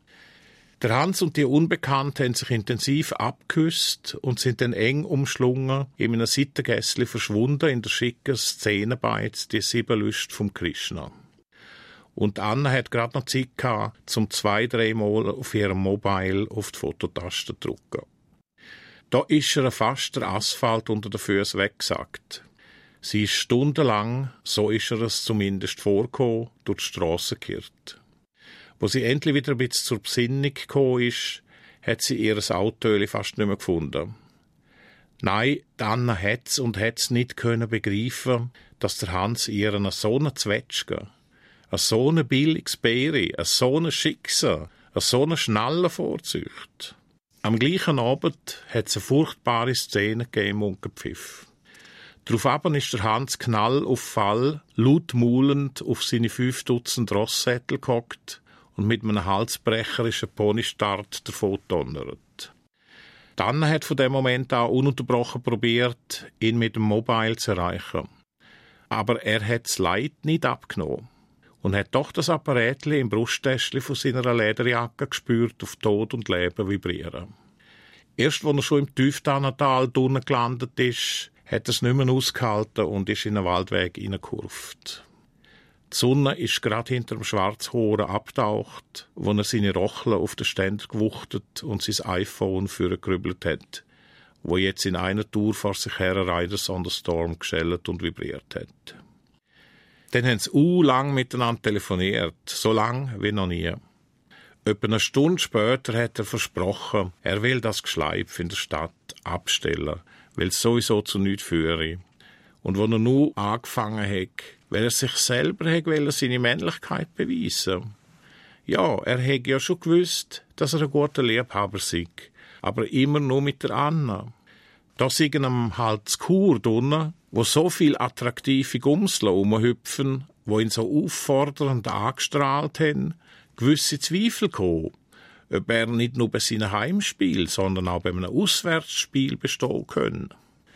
Der Hans und die Unbekannten haben sich intensiv abgeküsst und sind dann eng umschlungen in einem Seitengässli verschwunden in der schicken Szenenbeiz Die sieben Lüste vom Krishna. Und Anna hat gerade noch Zeit gehabt, zum zwei, dreimal auf ihrem Mobile auf die Fototaste zu drücken. Da ist ihr fast der Asphalt unter den Füßen weggesackt. Sie ist stundenlang, so ist ihr es zumindest vorgekommen, durch die Strasse gekehrt. Wo sie endlich wieder ein bisschen zur Besinnung gekommen ist, hat sie ihr Auto fast nicht mehr gefunden. Nein, die Anna hat's und hat's nicht können begreifen, dass der Hans ihr eine so eine Zwetschge, ein so ein billiges Beere, ein so ein Schickser, ein so eine Schnalle vorzücht. Am gleichen Abend hat es eine furchtbare Szene gegeben und gepfiff. Daraufhin ist der Hans Knall auf Fall, laut maulend auf seine fünf Dutzend Rosssättel gehockt und mit einem halsbrecherischen Ponystart davon donnert. Dann hat von dem Moment an ununterbrochen probiert, ihn mit dem Mobile zu erreichen. Aber er hat das Leid nicht abgenommen und hat doch das Apparätli im Brusttäschli von seiner Lederjacke gespürt, auf Tod und Leben vibrieren. Erst als er schon im Tieftanental unten gelandet ist, hat er es nicht mehr ausgehalten und ist in einen Waldweg hineingekurvt. Die Sonne ist gerade hinter dem Schwarzhoren abgetaucht, wo er seine Rocheln auf den Ständer gewuchtet und sein iPhone vorgegrübelt hat, wo jetzt in einer Tour vor sich her Riders on the Storm geschellt und vibriert hat. Dann haben sie u lang miteinander telefoniert, so lang wie noch nie. Etwa eine Stunde später hat er versprochen, er will das Geschleif in der Stadt abstellen, weil es sowieso zu nichts führe. Und wo er nur angefangen hat, weil er sich selber hat seine Männlichkeit beweisen. Ja, er hätte ja schon gewusst, dass er ein guter Liebhaber sei, aber immer nur mit der Anna. Da sind ihm halt das Chur drinnen, wo so viel attraktive Gumsle rumhüpfen, wo ihn so auffordernd angestrahlt haben, gewisse Zweifel gekommen, ob er nicht nur bei seinem Heimspiel, sondern auch bei einem Auswärtsspiel bestehen können.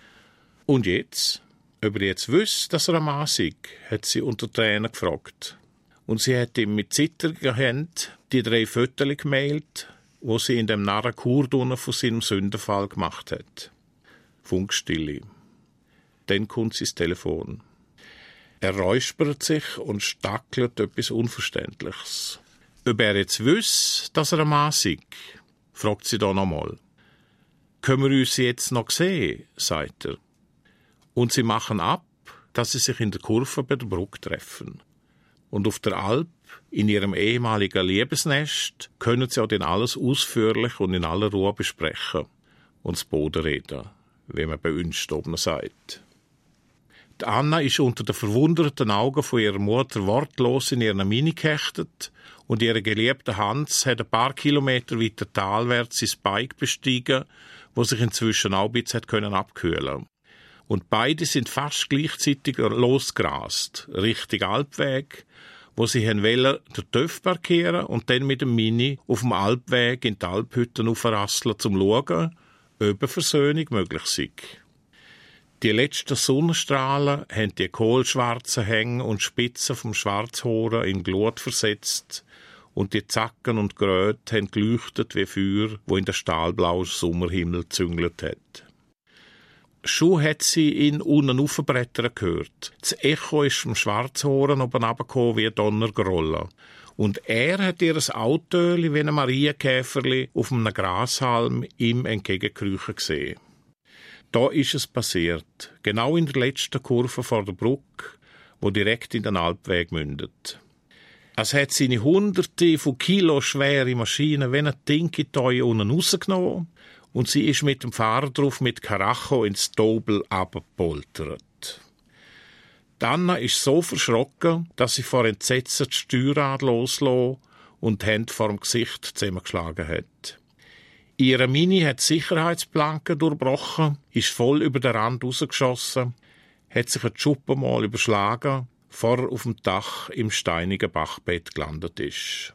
Und jetzt, ob er jetzt wüsste, dass er ein Mann sei, hat sie unter Tränen gefragt. Und sie hat ihm mit zittrigen Händen die drei Fotos gemailt, wo sie in dem Narrenkur von seinem Sündenfall gemacht hat. Funkstille. Dann kommt sie ins Telefon. Er räuspert sich und stackelt etwas Unverständliches. Ob er jetzt wüsste, dass er ein Mann sei, fragt sie da nochmal. Können wir uns jetzt noch sehen, sagt er. Und sie machen ab, dass sie sich in der Kurve bei der Brücke treffen. Und auf der Alp, in ihrem ehemaligen Liebesnest, können sie auch dann alles ausführlich und in aller Ruhe besprechen und das Boden reden, wie man bei uns oben sagt. Die Anna ist unter den verwunderten Augen von ihrer Mutter wortlos in ihren Mini gehechtet und ihre geliebte Hans hat ein paar Kilometer weiter talwärts ins Bike bestiegen, wo sich inzwischen auch ein bisschen können abkühlen. Und beide sind fast gleichzeitig losgerast, Richtung Alpweg, wo sie wollen den TÜV parkieren und dann mit dem Mini auf dem Alpweg in die Alphütten aufrasseln, um zu schauen, ob eine Versöhnung möglich sei. Die letzten Sonnenstrahlen haben die kohlschwarzen Hänge und Spitzen vom Schwarzhoren in Glut versetzt und die Zacken und Gröte haben geleuchtet wie Feuer, wo in der stahlblauen Sommerhimmel gezüngelt hat. Schon hat sie ihn unten aufbrettern gehört. Das Echo ist vom Schwarzhoren oben runtergekommen wie ein Donnergrollen. Und er hat ihr ein Autöli wie ein Marienkäferli auf einem Grashalm ihm entgegenkriechen gesehen. Da ist es passiert, genau in der letzten Kurve vor der Brücke, wo direkt in den Alpweg mündet. Es hat seine hunderte von Kilo schwere Maschine wie ein Tinkitoy unten rausgenommen und sie ist mit dem Fahrer drauf mit Karacho ins Dobel abgepoltert. Anna ist so verschrocken, dass sie vor Entsetzen das Steuerrad loslässt und die Hände vor dem Gesicht zusammengeschlagen hat. Ihre Mini hat die Sicherheitsplanke durchbrochen, ist voll über den Rand rausgeschossen, hat sich ein Schuppen mal überschlagen, bevor er auf dem Dach im steinigen Bachbett gelandet ist.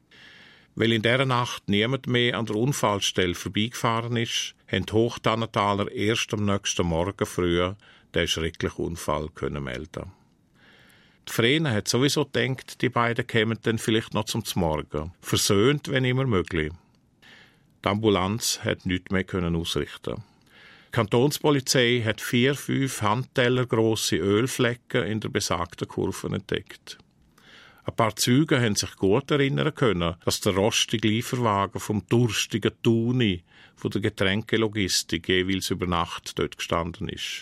Weil in dieser Nacht niemand mehr an der Unfallstelle vorbeigefahren ist, haben die Hochtannentaler erst am nächsten Morgen früh den schrecklichen Unfall können melden. Die Vrena hat sowieso gedacht, die beiden kämen dann vielleicht noch zum Morgen. Versöhnt, wenn immer möglich. Die Ambulanz hat nichts mehr können ausrichten. Die Kantonspolizei hat vier, fünf Handteller grosse Ölflecken in der besagten Kurve entdeckt. Ein paar Zeugen haben sich gut erinnern können, dass der rostige Lieferwagen vom durstigen Tuni von der Getränkelogistik jeweils über Nacht dort gestanden ist.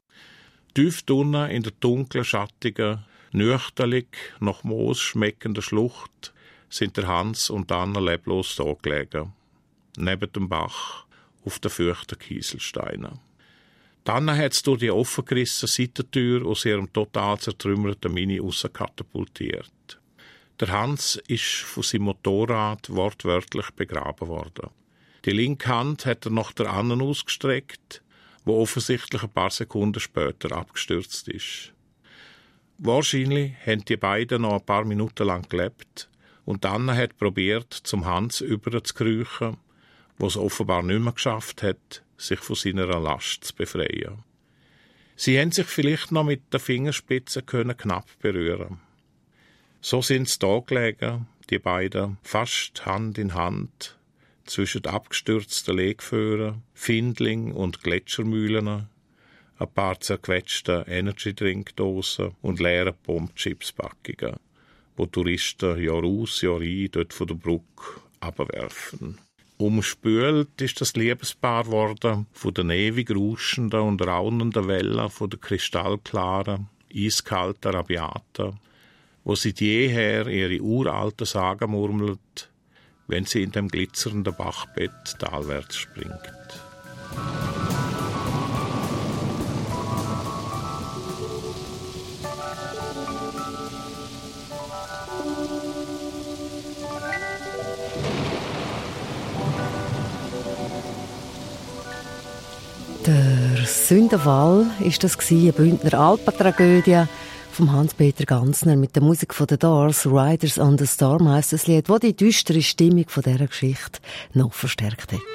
Tief unten in der dunklen, schattigen, nüchterlich nach Moos schmeckenden Schlucht sind der Hans und Anna leblos da gelegen. Neben dem Bach, auf den feuchten Kieselsteinen. Dann hat es durch die offengerissene Seitentür aus ihrem total zertrümmerten Mini rauskatapultiert. Der Hans ist von seinem Motorrad wortwörtlich begraben worden. Die linke Hand hat er nach der anderen ausgestreckt, wo offensichtlich ein paar Sekunden später abgestürzt ist. Wahrscheinlich haben die beiden noch ein paar Minuten lang gelebt und Anna hat probiert, zum Hans überzukriechen, wo es offenbar nicht mehr geschafft hat, sich von seiner Last zu befreien. Sie haben sich vielleicht noch mit den Fingerspitzen können knapp berühren. So sind sie da gelegen, die beiden, fast Hand in Hand, zwischen den abgestürzten Legführern, Findling und Gletschermühlen, ein paar zerquetschten Energy-Drink-Dosen und leeren Pommes-Chips-Packungen, wo Touristen Jahr aus, Jahr ein dort von der Brücke abwerfen. Umspült ist das Liebespaar geworden von den ewig rauschenden und raunenden Wellen von der kristallklaren, eiskalten Rabiata, wo seit jeher ihre uralten Sagen murmelt, wenn sie in dem glitzernden Bachbett talwärts springt. Der Sündenfall ist das eine Bündner Alpentragödie vom Hans-Peter Ganzner mit der Musik von The Doors. Riders on the Storm heisst das Lied, das die düstere Stimmung von dieser Geschichte noch verstärkt hat.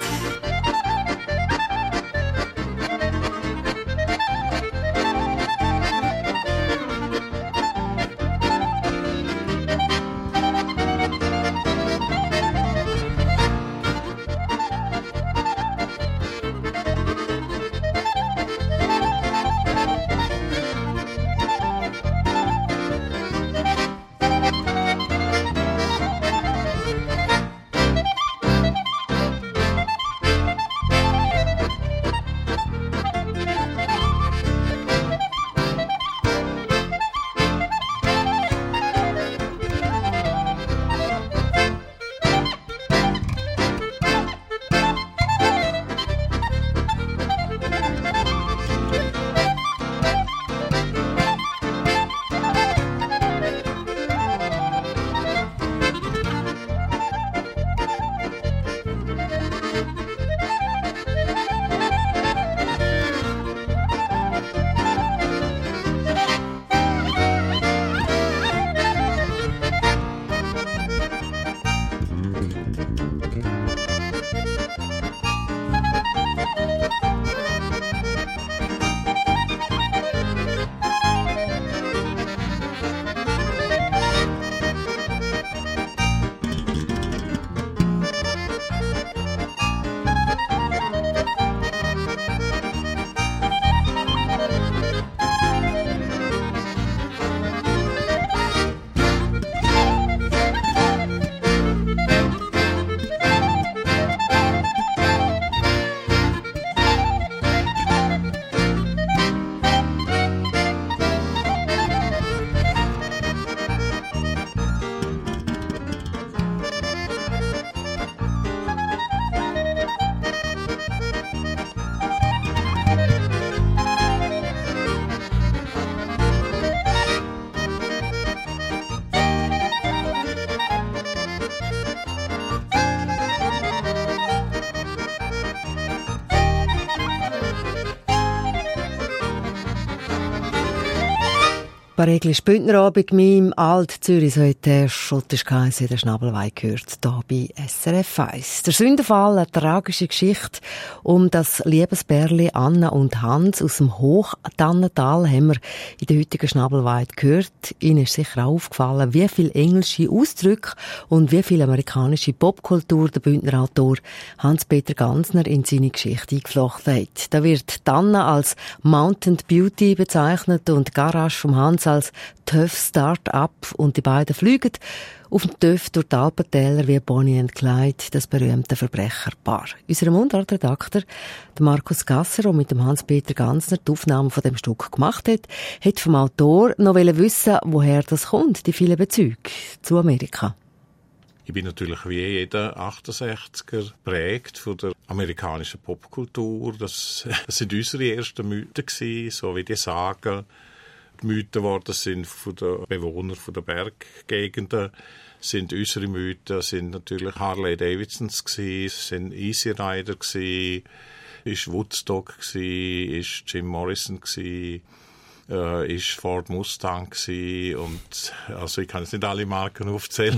Baregli Bündnerabend mit Alt-Zürich, so hat der schottisch geheissen, der Schnabelweih gehört, hier bei S R F eins. Der Sündenfall, eine tragische Geschichte um das Liebespärli Anna und Hans aus dem Hochtannental, haben wir in der heutigen Schnabelweih gehört. Ihnen ist sicher auch aufgefallen, wie viele englische Ausdrücke und wie viel amerikanische Popkultur der Bündner Autor Hans-Peter Gansner in seine Geschichte eingeflochten hat. Da wird Anna als Mountain Beauty bezeichnet und die Garage vom Hans als TÜV Start-up und die beiden fliegen auf dem TÜV durch die Alpentäler wie Bonnie und Clyde, das berühmte Verbrecherpaar. Unser Mundartredakteur, Markus Gasser, der mit dem Hans-Peter Gansner die Aufnahme von dem Stück gemacht hat, hat vom Autor noch wissen, woher das kommt, die vielen Bezüge zu Amerika. Ich bin natürlich wie jeder achtundsechziger prägt von der amerikanischen Popkultur. Das, das sind unsere ersten Mythen gewesen, so wie die Sagen. Die Mythen geworden sind von den Bewohnern der Berggegenden, sind unsere Mythen, sind natürlich Harley Davidsons gewesen, sind Easy Rider gewesen, ist Woodstock gewesen, ist Jim Morrison gewesen, äh, ist Ford Mustang gewesen und also ich kann jetzt nicht alle Marken aufzählen.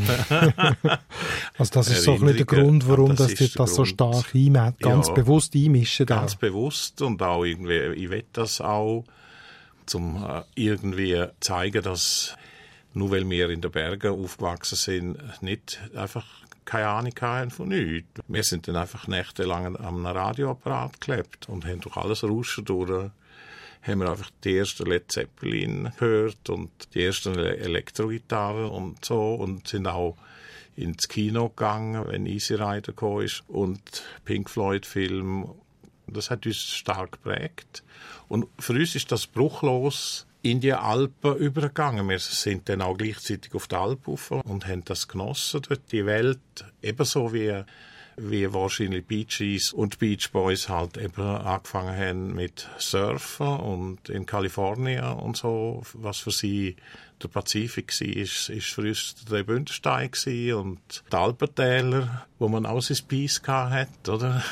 Also das ist so ein bisschen der Grund, warum das das, das so stark einmischt, ganz ja, bewusst einmischen. Ganz auch. bewusst und auch irgendwie, ich will das auch, zum äh, irgendwie zeigen, dass nur weil wir in den Bergen aufgewachsen sind, nicht einfach keine Ahnung haben von nichts. Wir sind dann einfach nächtelang am Radioapparat geklebt und haben durch alles Rauschen durch, haben wir einfach die ersten Led Zeppelin gehört und die ersten Elektrogitarren und so und sind auch ins Kino gegangen, wenn Easy Rider gekommen ist und Pink Floyd Film. Das hat uns stark geprägt. Und für uns ist das bruchlos in die Alpen übergegangen. Wir sind dann auch gleichzeitig auf die Alpen und haben das genossen, dort die Welt, ebenso wie, wie wahrscheinlich Bee Gees und Beach Boys halt eben angefangen haben mit Surfen und in Kalifornien und so, was für sie der Pazifik war, ist, ist für uns der Bündnerstein und die Alpentäler, wo man auch sein Peace hatte, oder?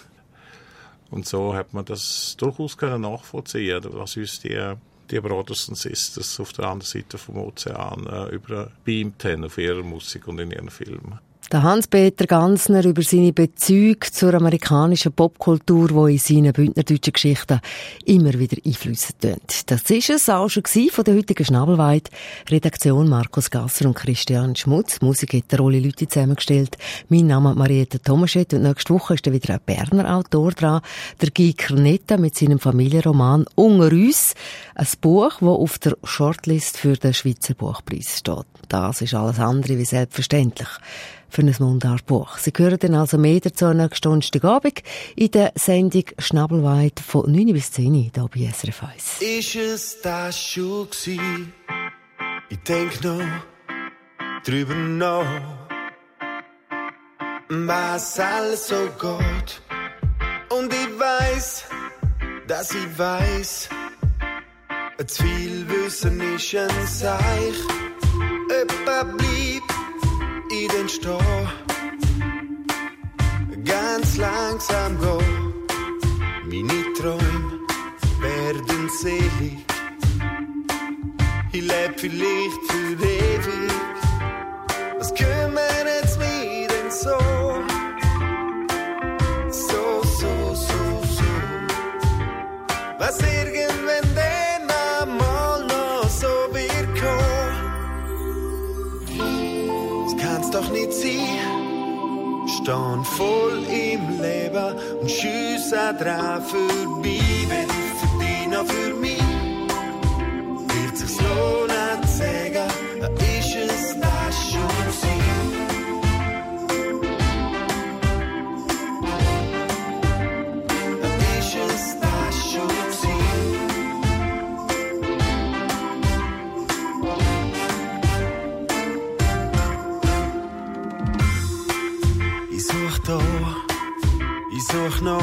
Und so hat man das durchaus können nachvollziehen, was uns die, die Brothers and Sisters auf der anderen Seite vom Ozean äh, überbeamt haben auf ihrer Musik und in ihren Filmen. Der Hans-Peter Gansner über seine Bezüge zur amerikanischen Popkultur, die in seinen bündnerdeutschen Geschichten immer wieder Einflüsse tönt. Das war es auch schon von der heutigen Schnabelweih. Redaktion Markus Gasser und Christian Schmutz. Musik hat der Rolli Lüthi zusammengestellt. Mein Name ist Marietta Tomaschett und nächste Woche ist dann wieder ein Berner Autor dran. Der Guy Kernetta mit seinem Familienroman «Unter uns». Ein Buch, das auf der Shortlist für den Schweizer Buchpreis steht. Das ist alles andere wie selbstverständlich für ein Mundartbuch. Sie hören dann also mehr dazu nächsten Donnerstagabend in der Sendung Schnabelweih von neun bis zehn hier bei S R F eins. Ist es das schon gewesen? Ich denk noch drüber nach, was alles so geht. Und ich weiß, dass ich weiß, zu viel Wissen ist ein Seich. Jemand bleibt in den Stau, ganz langsam go. Meine Träume werden selig, ich leb vielleicht für ewig. Was kümmert's mich denn so? So, so, so, so. Was irgendwann denn einmal noch so wird kommen. Kann's doch nicht sein, stehen voll im Leben und schiessen dran vorbei. Wenn für dich noch für mich wird sich's lohnen zu sagen, ist es das schon gewesen. Ist es das schon gewesen. Ich such da, ich such noch.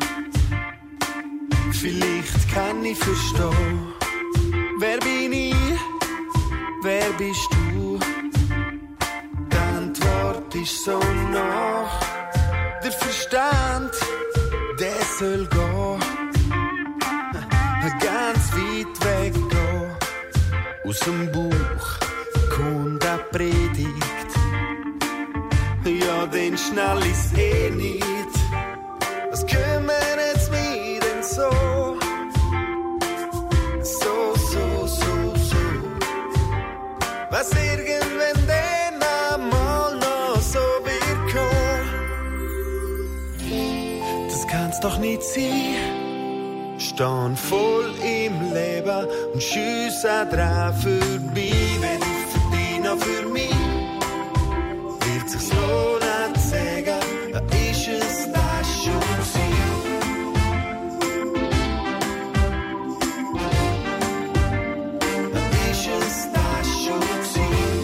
Vielleicht kann ich verstehen. Wer bin ich? Wer bist du? Die Antwort ist so nach. Der Verstand, der soll gehen. Ganz weit weg gehen. aus dem Bauch kommt eine Predigt. Ja, den schnell ist eh nicht. Was kümmert's mich denn so? So, so, so, so. Was irgendwann denn einmal noch so wird kommen. Das kann's doch nicht sein. Stehen voll im Leben und schiessen dran vorbei. Wenn ich für dich noch für mich, wird sich's lohnen zu sagen, da ist es das schon gewesen. Da ist es das schon gewesen.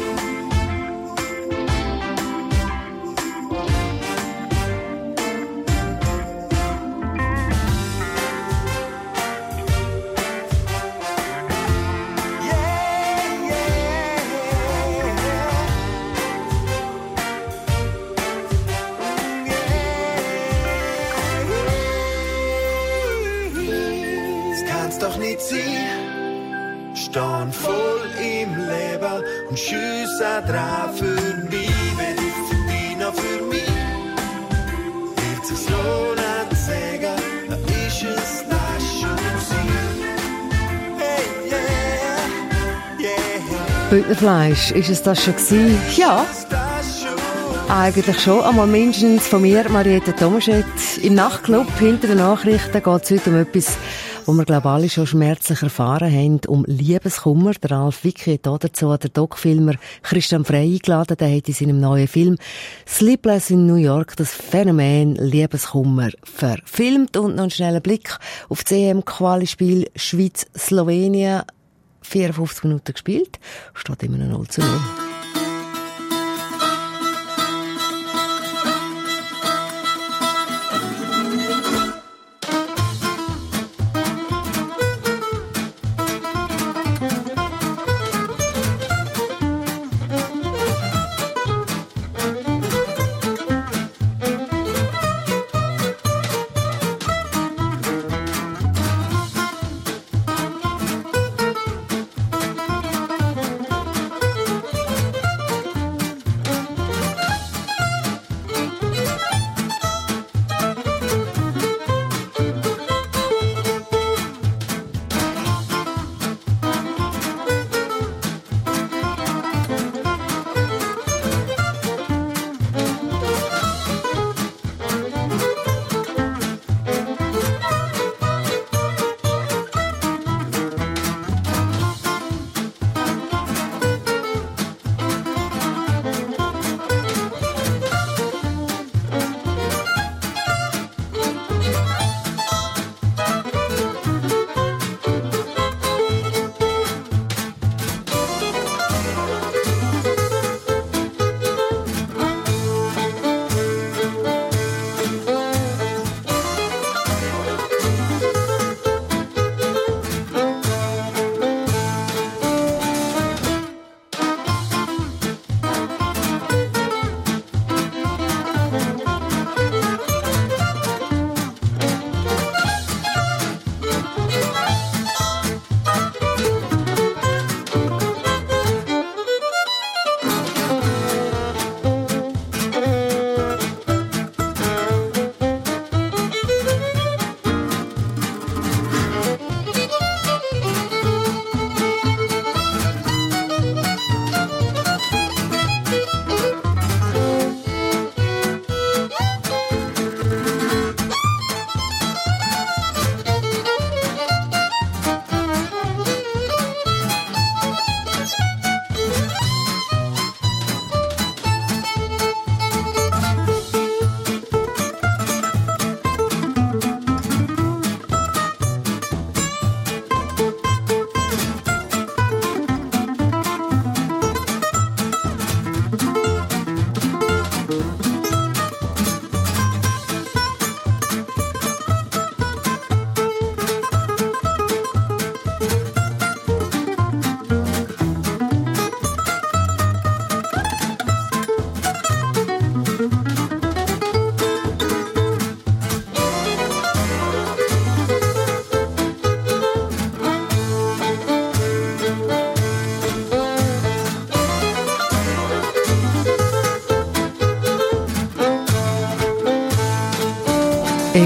Doch nicht sein, stehen voll im Leben und schiessen dran vorbei. Wenn ich für dich noch für mich, wird sich's lohnen zu sagen, da ist es das schon gewesen. Hey, yeah, yeah. Bündnerfleisch, ist es das schon gewesen? Ja. Eigentlich schon, einmal mindestens von mir, Marietta Tomaschett. Im Nachtclub hinter den Nachrichten geht es heute um etwas, wo wir, glaube ich, alle schon schmerzlich erfahren haben, um Liebeskummer. Der Ralf Wicki hat dazu den Doc-Filmer Christian Frey eingeladen. Der hat in seinem neuen Film «Sleepless in New York» das Phänomen Liebeskummer verfilmt. Und noch einen schnellen Blick auf das E M-Quali-Spiel Schweiz-Slowenien. vierundfünfzig Minuten gespielt, steht immer noch null zu null.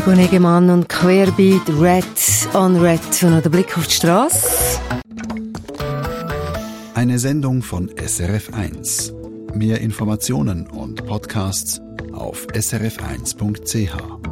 von Egemann und Querbeat, Red on Red. Und noch der Blick auf die Strasse. Eine Sendung von S R F eins. Mehr Informationen und Podcasts auf s r f eins punkt c h.